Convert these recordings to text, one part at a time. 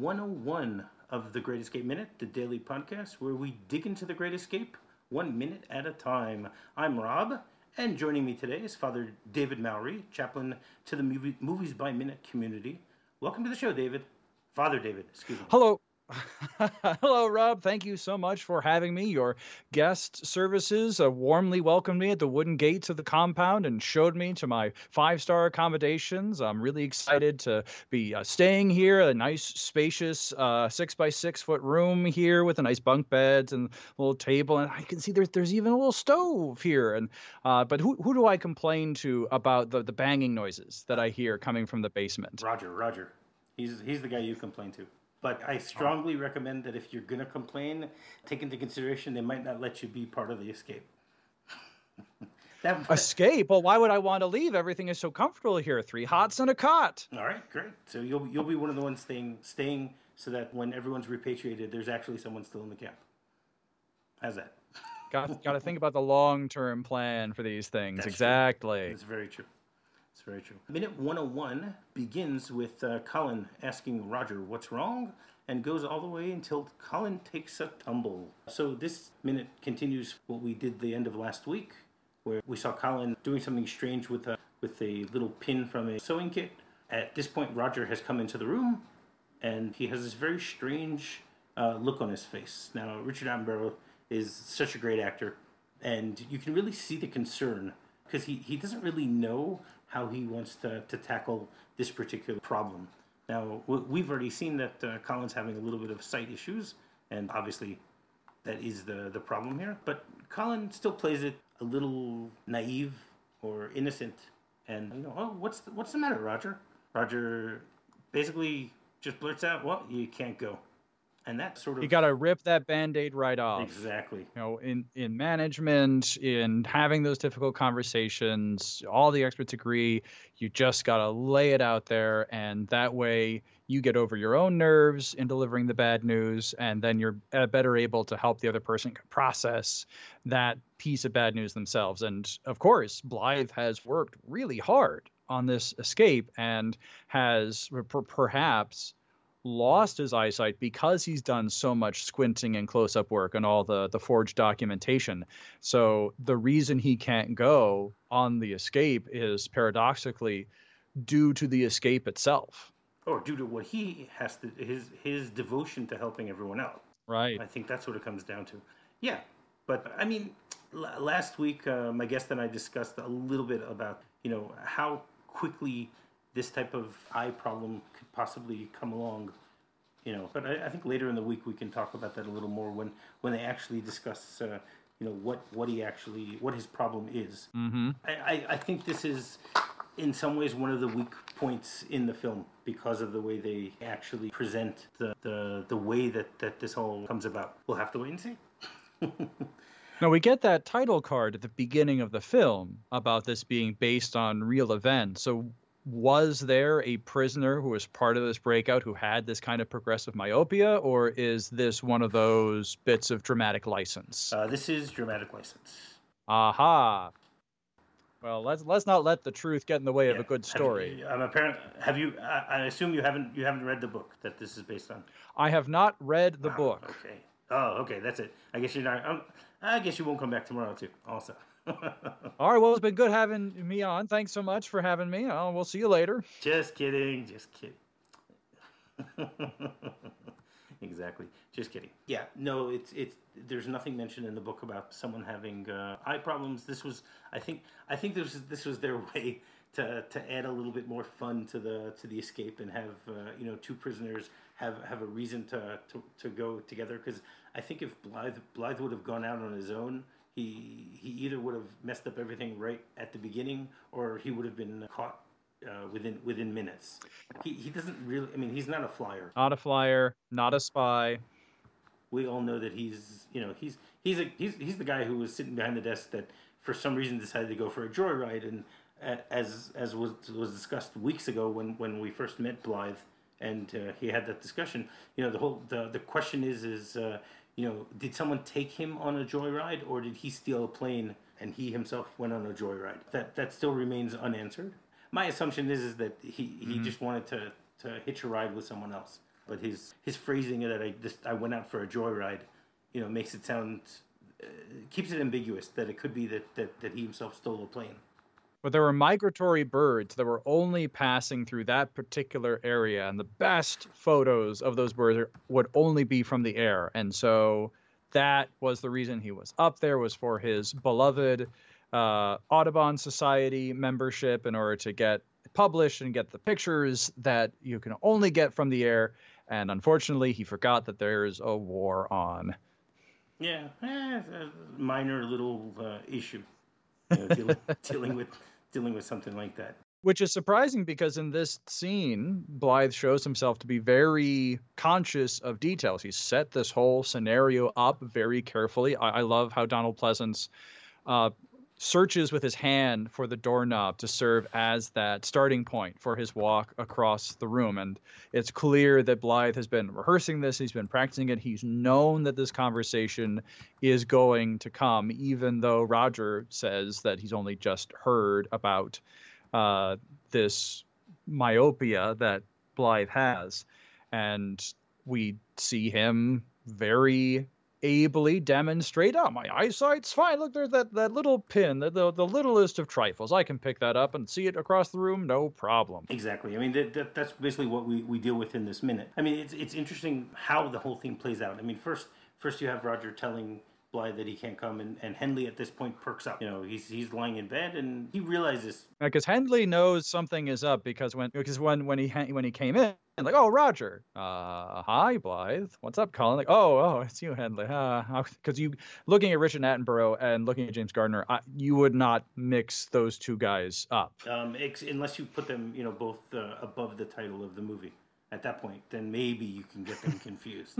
101 of The Great Escape Minute, the daily podcast where we dig into the Great Escape 1 minute at a time. I'm Rob, and joining me today is Father David Mowry, chaplain to the Movies by Minute community. Welcome to the show, David. Father David, excuse me. Hello. Hello, Rob. Thank you so much for having me. Your guest services warmly welcomed me at the wooden gates of the compound and showed me to my 5-star accommodations. I'm really excited to be staying here, a nice, spacious 6 by 6 foot room here with a nice bunk beds and a little table. And I can see there's even a little stove here. And but who do I complain to about the banging noises that I hear coming from the basement? Roger. He's the guy you complain to. But I strongly recommend that if you're going to complain, take into consideration they might not let you be part of the escape. Escape? Well, why would I want to leave? Everything is so comfortable here. 3 hots and a cot. All right, great. So you'll be one of the ones staying so that when everyone's repatriated, there's actually someone still in the camp. How's that? Got to think about the long-term plan for these things. That's exactly. True. That's very true. It's very true. Minute 101 begins with Colin asking Roger what's wrong and goes all the way until Colin takes a tumble. So this minute continues what we did the end of last week, where we saw Colin doing something strange with a little pin from a sewing kit. At this point, Roger has come into the room, and he has this very strange look on his face. Now, Richard Attenborough is such a great actor, and you can really see the concern, because he doesn't really know how he wants to tackle this particular problem. Now, we've already seen that Colin's having a little bit of sight issues, and obviously that is the problem here. But Colin still plays it a little naive or innocent, and what's the matter, Roger? Roger basically just blurts out, "Well, you can't go." And that sort of... You got to rip that Band-Aid right off. Exactly. In management, in having those difficult conversations, all the experts agree, you just got to lay it out there, and that way you get over your own nerves in delivering the bad news, and then you're better able to help the other person process that piece of bad news themselves. And of course, Blythe has worked really hard on this escape and has perhaps lost his eyesight because he's done so much squinting and close-up work and all the forged documentation. So the reason he can't go on the escape is paradoxically due to the escape itself. Or due to what he has to, his devotion to helping everyone out. Right. I think that's what it comes down to. Yeah. But I mean, last week, my guest and I discussed a little bit about, how quickly this type of eye problem could possibly come along, But I think later in the week we can talk about that a little more when they actually discuss, what his problem is. Mm-hmm. I think this is, in some ways, one of the weak points in the film because of the way they actually present the way that this all comes about. We'll have to wait and see. Now, we get that title card at the beginning of the film about this being based on real events. So was there a prisoner who was part of this breakout who had this kind of progressive myopia, or is this one of those bits of dramatic license? This is dramatic license. Aha. Well, let's not let the truth get in the way of a good story. I assume you haven't read the book that this is based on. I have not read the book. Okay. Oh, okay. That's it. I guess you're not. I guess you won't come back tomorrow too. Also. All right. Well, it's been good having me on. Thanks so much for having me. We'll see you later. Just kidding. Exactly. Just kidding. Yeah. No. It's. There's nothing mentioned in the book about someone having eye problems. I think this was their way to add a little bit more fun to the escape and have 2 prisoners have a reason to go together, because I think if Blythe would have gone out on his own, he either would have messed up everything right at the beginning, or he would have been caught within minutes. He doesn't really. I mean, he's not a flyer. Not a flyer. Not a spy. We all know that he's the guy who was sitting behind the desk that for some reason decided to go for a joyride, and as was discussed weeks ago when we first met Blythe and he had that discussion. The question is did someone take him on a joyride, or did he steal a plane and he himself went on a joyride? That still remains unanswered. My assumption is that he just wanted to hitch a ride with someone else. But his phrasing that I went out for a joyride, makes it sound, keeps it ambiguous that it could be that he himself stole a plane. But there were migratory birds that were only passing through that particular area, and the best photos of those birds would only be from the air. And so that was the reason he was up there, was for his beloved Audubon Society membership, in order to get published and get the pictures that you can only get from the air. And unfortunately, he forgot that there's a war on. Yeah, a minor little issue, dealing with something like that. Which is surprising, because in this scene, Blythe shows himself to be very conscious of details. He's set this whole scenario up very carefully. I love how Donald Pleasence searches with his hand for the doorknob to serve as that starting point for his walk across the room. And it's clear that Blythe has been rehearsing this. He's been practicing it. He's known that this conversation is going to come, even though Roger says that he's only just heard about this myopia that Blythe has. And we see him very ably demonstrate, my eyesight's fine. Look, there's that little pin, the littlest of trifles. I can pick that up and see it across the room, no problem. Exactly. I mean, that's basically what we deal with in this minute. I mean, it's interesting how the whole thing plays out. I mean, first you have Roger telling Blythe that he can't come, and Henley at this point perks up. He's lying in bed and he realizes, because Henley knows something is up, because when he came in, like, oh, Roger, hi Blythe, what's up, Colin? Like, oh, it's you, Henley. Because you, looking at Richard Attenborough and looking at James Gardner, you would not mix those two guys up, unless you put them, both above the title of the movie. At that point, then maybe you can get them confused.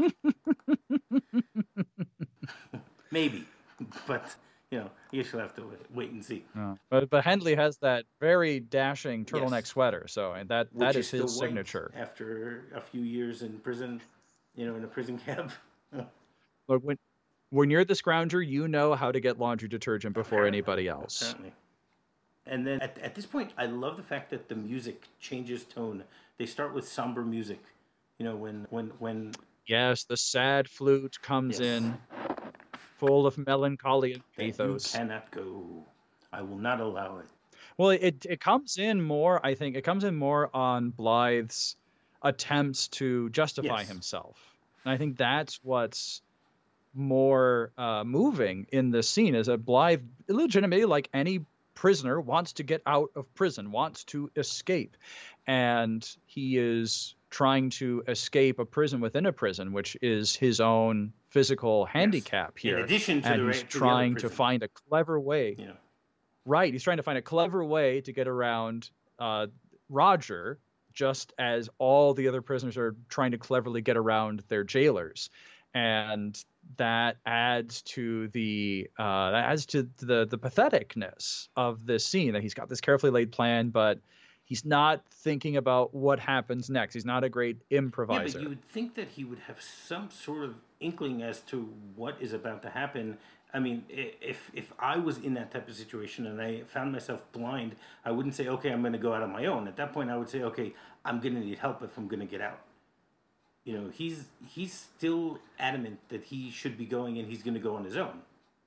Maybe, but you should have to wait and see. But Henley has that very dashing turtleneck sweater, so that is his signature. After a few years in prison, in a prison cab. Look, when you're the scrounger, you know how to get laundry detergent before anybody else. Apparently. And then at this point, I love the fact that the music changes tone. They start with somber music, when. Yes, the sad flute comes in, full of melancholy and pathos. You cannot go. I will not allow it. Well, it comes in more, I think, on Blythe's attempts to justify himself. And I think that's what's more moving in this scene, is that Blythe, legitimately, like any prisoner, wants to get out of prison, wants to escape. And he is trying to escape a prison within a prison, which is his own physical handicap here. In addition to he's trying to find a clever way. Right, he's trying to find a clever way to get around Roger, just as all the other prisoners are trying to cleverly get around their jailers. And that adds to the patheticness of this scene, that he's got this carefully laid plan, but he's not thinking about what happens next. He's not a great improviser. Yeah, but you would think that he would have some sort of inkling as to what is about to happen. I mean, if I was in that type of situation and I found myself blind, I wouldn't say, okay, I'm going to go out on my own. At that point, I would say, okay, I'm going to need help if I'm going to get out. He's still adamant that he should be going, and he's going to go on his own.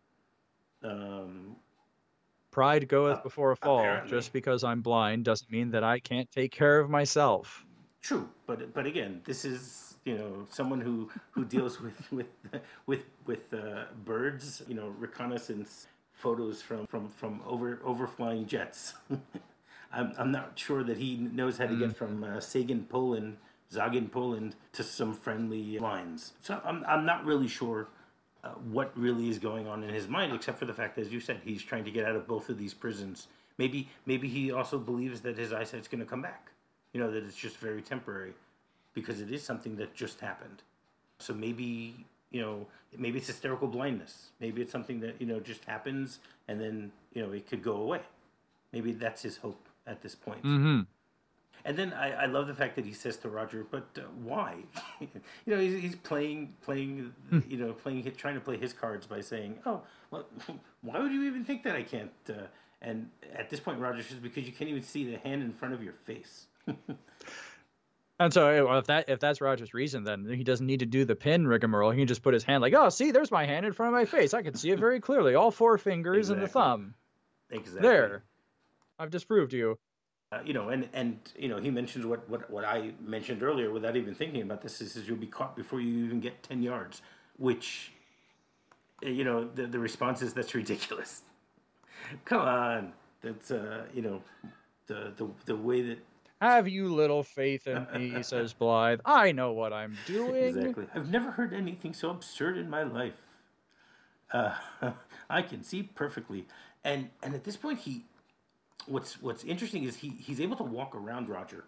Pride goeth before a fall. Apparently. Just because I'm blind doesn't mean that I can't take care of myself. True, but again, this is someone who deals with birds, reconnaissance photos from overflying jets. I'm not sure that he knows how to get from Zagin, Poland, to some friendly lines. So I'm not really sure what really is going on in his mind, except for the fact, as you said, he's trying to get out of both of these prisons. Maybe he also believes that his eyesight's going to come back. That it's just very temporary, because it is something that just happened. So maybe it's hysterical blindness. Maybe it's something that just happens, and then it could go away. Maybe that's his hope at this point. Mm-hmm. And then I love the fact that he says to Roger, "But why?" He's trying to play his cards by saying, "Oh, well, why would you even think that I can't?" And at this point, Roger says, "Because you can't even see the hand in front of your face." And so if that's Roger's reason, then he doesn't need to do the pin rigmarole. He can just put his hand like, oh, see, there's my hand in front of my face. I can see it very clearly. All four fingers and the Exactly. thumb. Exactly. There. I've disproved you. And he mentions what I mentioned earlier without even thinking about this. He says you'll be caught before you even get 10 yards, which, the response is that's ridiculous. Come on. That's, the way that. Have you little faith in me, says Blythe. I know what I'm doing. Exactly. I've never heard anything so absurd in my life. Uh, I can see perfectly. And at this point, what's interesting is he's able to walk around Roger.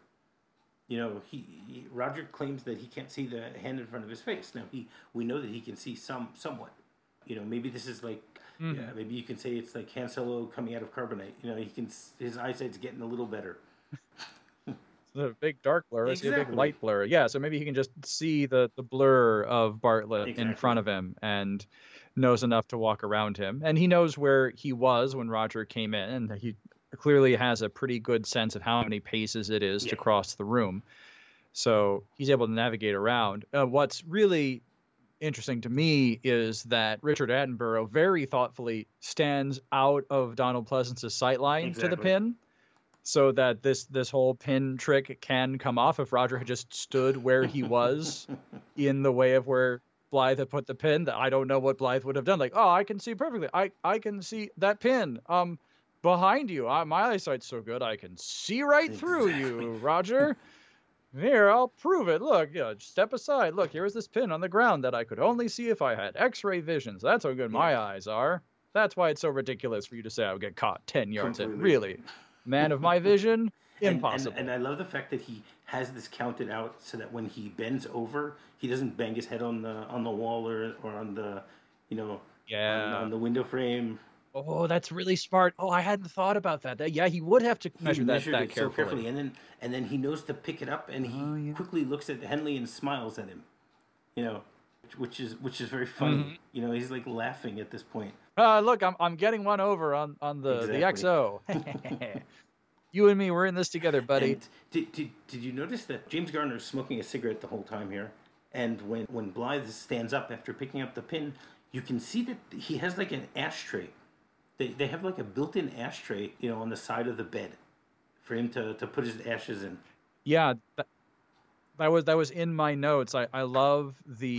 Roger claims that he can't see the hand in front of his face. Now we know that he can see somewhat. Maybe this is like maybe you can say it's like Han Solo coming out of carbonite. His eyesight's getting a little better. The big dark blur, I see a big Exactly. light blur. Yeah, so maybe he can just see the blur of Bartlett in Exactly. front of him and knows enough to walk around him. And he knows where he was when Roger came in, and he clearly has a pretty good sense of how many paces it is to cross the room. So he's able to navigate around. What's really interesting to me is that Richard Attenborough very thoughtfully stands out of Donald Pleasance's sightline to the pin, so that this whole pin trick can come off. If Roger had just stood where he was in the way of where Blythe had put the pin, I don't know what Blythe would have done. Like, oh, I can see perfectly. I can see that pin behind you. My eyesight's so good, I can see right through you, Roger. Here, I'll prove it. Look, step aside. Look, here's this pin on the ground that I could only see if I had X-ray visions. That's how good my eyes are. That's why it's so ridiculous for you to say I would get caught 10 yards in. Really, man of my vision, impossible. And I love the fact that he has this counted out so that when he bends over, he doesn't bang his head on the wall or on the, on the window frame. Oh, that's really smart. Oh, I hadn't thought about that. Yeah, he would have to measure that carefully. So carefully, and then he knows to pick it up, and he quickly looks at Henley and smiles at him. Which is very funny. Mm-hmm. He's like laughing at this point. Look, I'm getting one over on the XO. You and me, we're in this together, buddy. And did you notice that James Garner is smoking a cigarette the whole time here? And when Blythe stands up after picking up the pin, you can see that he has like an ashtray. They have like a built-in ashtray, on the side of the bed for him to put his ashes in. Yeah, that was in my notes. I love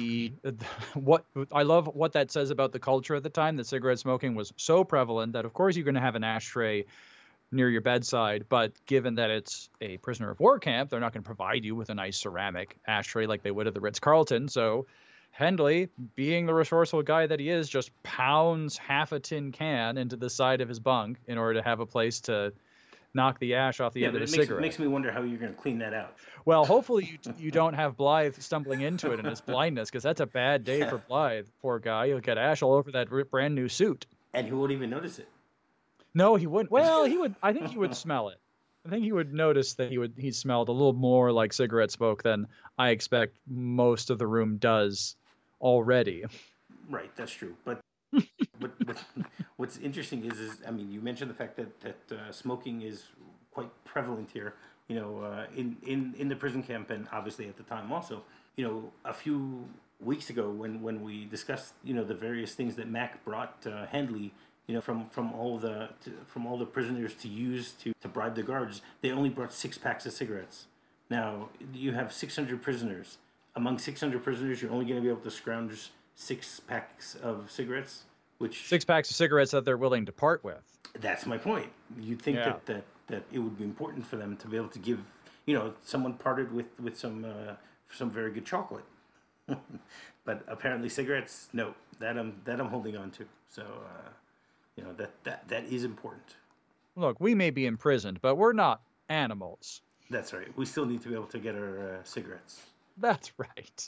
what that says about the culture at the time. That cigarette smoking was so prevalent that of course you're going to have an ashtray near your bedside, but given that it's a prisoner of war camp, they're not going to provide you with a nice ceramic ashtray like they would at the Ritz-Carlton. So Henley, being the resourceful guy that he is, just pounds half a tin can into the side of his bunk in order to have a place to knock the ash off the end of the cigarette. It makes me wonder how you're going to clean that out. Well, hopefully you don't have Blythe stumbling into it in his blindness, because that's a bad day for Blythe. Poor guy. He'll get ash all over that brand new suit. And he won't even notice it. No, he wouldn't. Well, he would. I think he would smell it. I think he would notice that he smelled a little more like cigarette smoke than I expect most of the room does already. Right, that's true. But what's interesting is you mentioned the fact that smoking is quite prevalent here. In the prison camp, and obviously at the time also. A few weeks ago when we discussed the various things that Mac brought Henley. From all the prisoners to use to bribe the guards, they only brought 6 packs of cigarettes. Now you have 600 prisoners. Among 600 prisoners, you're only going to be able to scrounge 6 packs of cigarettes, which 6 packs of cigarettes that they're willing to part with. That's my point. You'd think that it would be important for them to be able to give, someone parted with some very good chocolate. But apparently cigarettes, no, that I'm holding on to. So. That is important. Look, we may be imprisoned, but we're not animals. That's right. We still need to be able to get our cigarettes. That's right.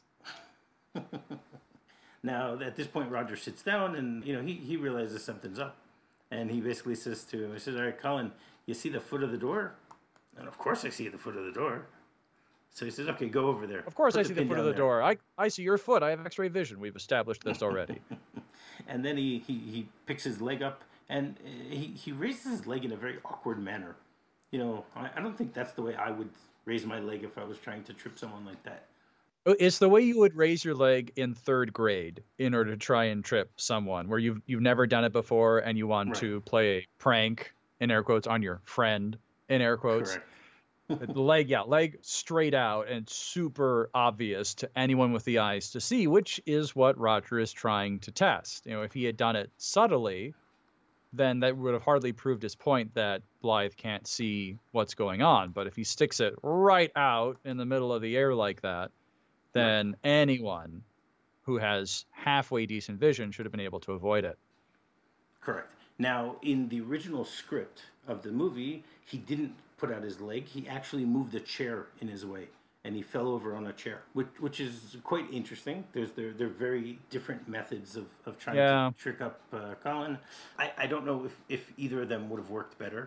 Now, at this point, Roger sits down and, he realizes something's up. And he basically says to him, all right, Colin, you see the foot of the door? And of course I see the foot of the door. So he says, okay, go over there. Of course I see the foot of the door. I see your foot. I have X-ray vision. We've established this already. And then he picks his leg up, and he raises his leg in a very awkward manner. I don't think that's the way I would raise my leg if I was trying to trip someone like that. It's the way you would raise your leg in third grade in order to try and trip someone, where you've never done it before and you want Right. to play a prank in air quotes on your friend in air quotes. Correct. The leg straight out and super obvious to anyone with the eyes to see, which is what Roger is trying to test. If he had done it subtly, then that would have hardly proved his point that Blythe can't see what's going on. But if he sticks it right out in the middle of the air like that, then Right. anyone who has halfway decent vision should have been able to avoid it. Correct. Now, in the original script of the movie, he didn't put out his leg. He actually moved a chair in his way, and he fell over on a chair, which is quite interesting. They're very different methods of trying to trick up Colin. I don't know if either of them would have worked better.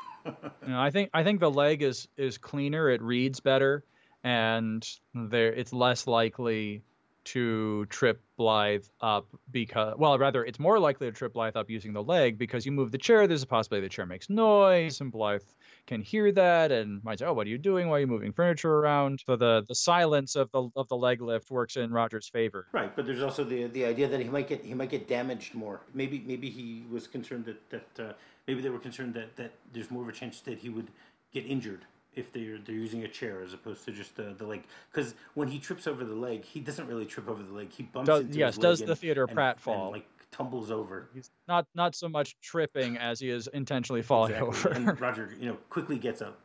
I think the leg is cleaner. It reads better, and it's less likely to trip Blythe up rather, it's more likely to trip Blythe up using the leg because you move the chair. There's a possibility the chair makes noise, and Blythe can hear that and might say, "Oh, what are you doing? Why are you moving furniture around?" So the silence of the leg lift works in Roger's favor. Right, but there's also the idea that he might get damaged more. Maybe he was concerned that maybe they were concerned that there's more of a chance that he would get injured if they're using a chair as opposed to just the leg. Because when he trips over the leg, he doesn't really trip over the leg. He bumps into his leg. Does the Theodore Pratt fall? And like tumbles over. He's not so much tripping as he is intentionally falling over. And Roger, quickly gets up.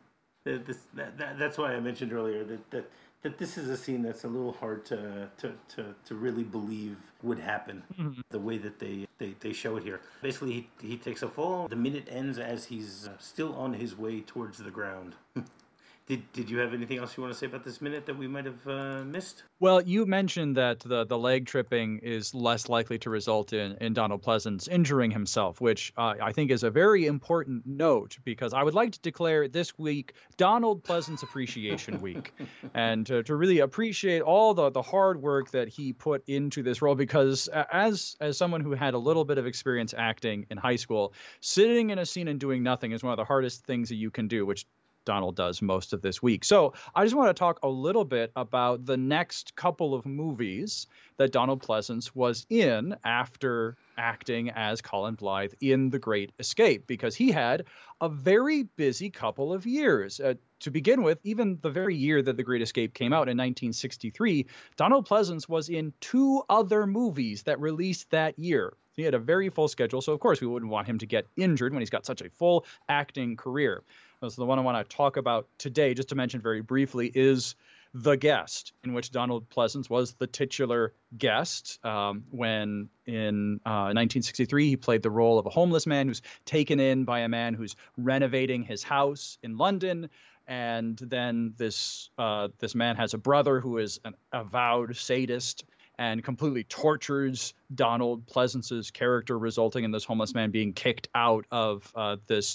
That's why I mentioned earlier that this is a scene that's a little hard to really believe would happen. Mm-hmm. The way that they show it here. Basically, he takes a fall. The minute ends as he's still on his way towards the ground. Did you have anything else you want to say about this minute that we might have missed? Well, you mentioned that the leg tripping is less likely to result in Donald Pleasence injuring himself, which I think is a very important note because I would like to declare this week Donald Pleasence Appreciation Week and to really appreciate all the hard work that he put into this role because as someone who had a little bit of experience acting in high school, sitting in a scene and doing nothing is one of the hardest things that you can do, which Donald does most of this week. So I just want to talk a little bit about the next couple of movies that Donald Pleasence was in after acting as Colin Blythe in The Great Escape, because he had a very busy couple of years. To begin with, even the very year that The Great Escape came out in 1963, Donald Pleasence was in 2 other movies that released that year. He had a very full schedule, so of course we wouldn't want him to get injured when he's got such a full acting career. So the one I want to talk about today, just to mention very briefly, is The Guest, in which Donald Pleasence was the titular guest when in 1963 he played the role of a homeless man who's taken in by a man who's renovating his house in London. And then this man has a brother who is an avowed sadist and completely tortures Donald Pleasence's character, resulting in this homeless man being kicked out of this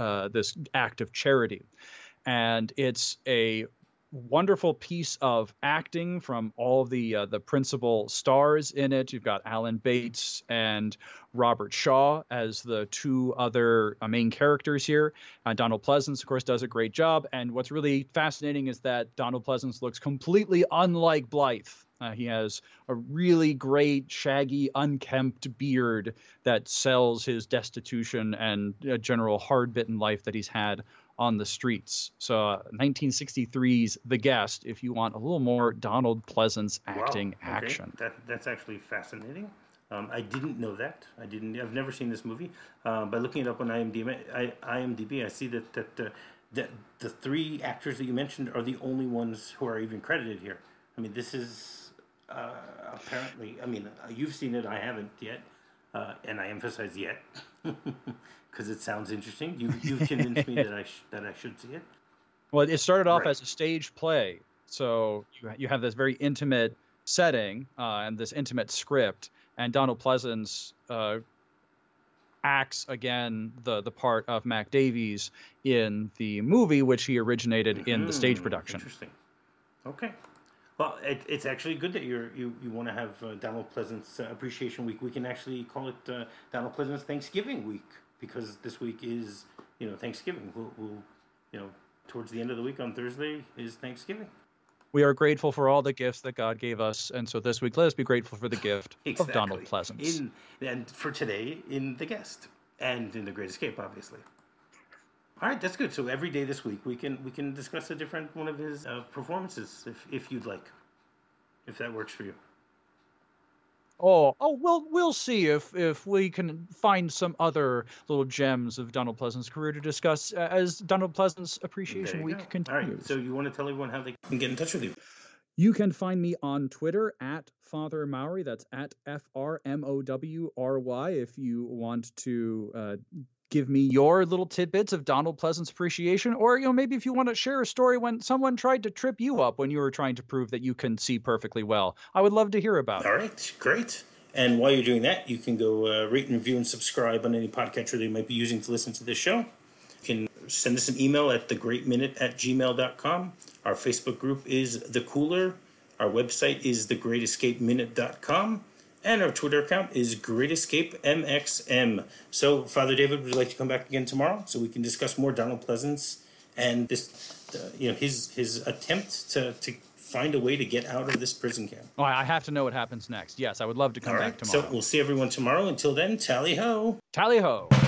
act of charity. And it's a wonderful piece of acting from all the principal stars in it. You've got Alan Bates and Robert Shaw as the 2 other main characters here. Donald Pleasence, of course, does a great job. And what's really fascinating is that Donald Pleasence looks completely unlike Blythe. He has a really great, shaggy, unkempt beard that sells his destitution and general hard-bitten life that he's had on the streets. So 1963's The Guest, if you want a little more Donald Pleasence acting action. That's actually fascinating. I didn't know that. I've never seen this movie. By looking it up on IMDb, I see that the 3 actors that you mentioned are the only ones who are even credited here. I mean, this is apparently. I mean, you've seen it. I haven't yet, and I emphasize yet because it sounds interesting. You've convinced me that I should see it. Well, it started off as a stage play, so you have this very intimate setting and this intimate script, and Donald Pleasence acts again the part of Mac Davies in the movie, which he originated in the stage production. Interesting. Okay. Well, it's actually good that you want to have Donald Pleasence Appreciation Week. We can actually call it Donald Pleasence Thanksgiving Week because this week is Thanksgiving. We'll towards the end of the week on Thursday is Thanksgiving. We are grateful for all the gifts that God gave us, and so this week let us be grateful for the gift Exactly. of Donald Pleasance. And for today, in The Guest, and in The Great Escape, obviously. All right, that's good. So every day this week, we can discuss a different one of his performances, if you'd like, if that works for you. We'll see if we can find some other little gems of Donald Pleasance's career to discuss as Donald Pleasance Appreciation Week continues. All right, so you want to tell everyone how they can get in touch with you? You can find me on Twitter at Father Mowry. That's at FRMOWRY. If you want to give me your little tidbits of Donald Pleasance appreciation, or maybe if you want to share a story when someone tried to trip you up when you were trying to prove that you can see perfectly well, I would love to hear about it. All right, great. And while you're doing that, you can go rate and review and subscribe on any podcatcher that you might be using to listen to this show. You can send us an email at thegreatminute@gmail.com. Our Facebook group is The Cooler. Our website is thegreatescapeminute.com. And our Twitter account is GreatEscapeMXM. So, Father David, would you like to come back again tomorrow so we can discuss more Donald Pleasance and this, his attempt to find a way to get out of this prison camp? Oh, I have to know what happens next. Yes, I would love to come back tomorrow. So we'll see everyone tomorrow. Until then, tally ho. Tally ho.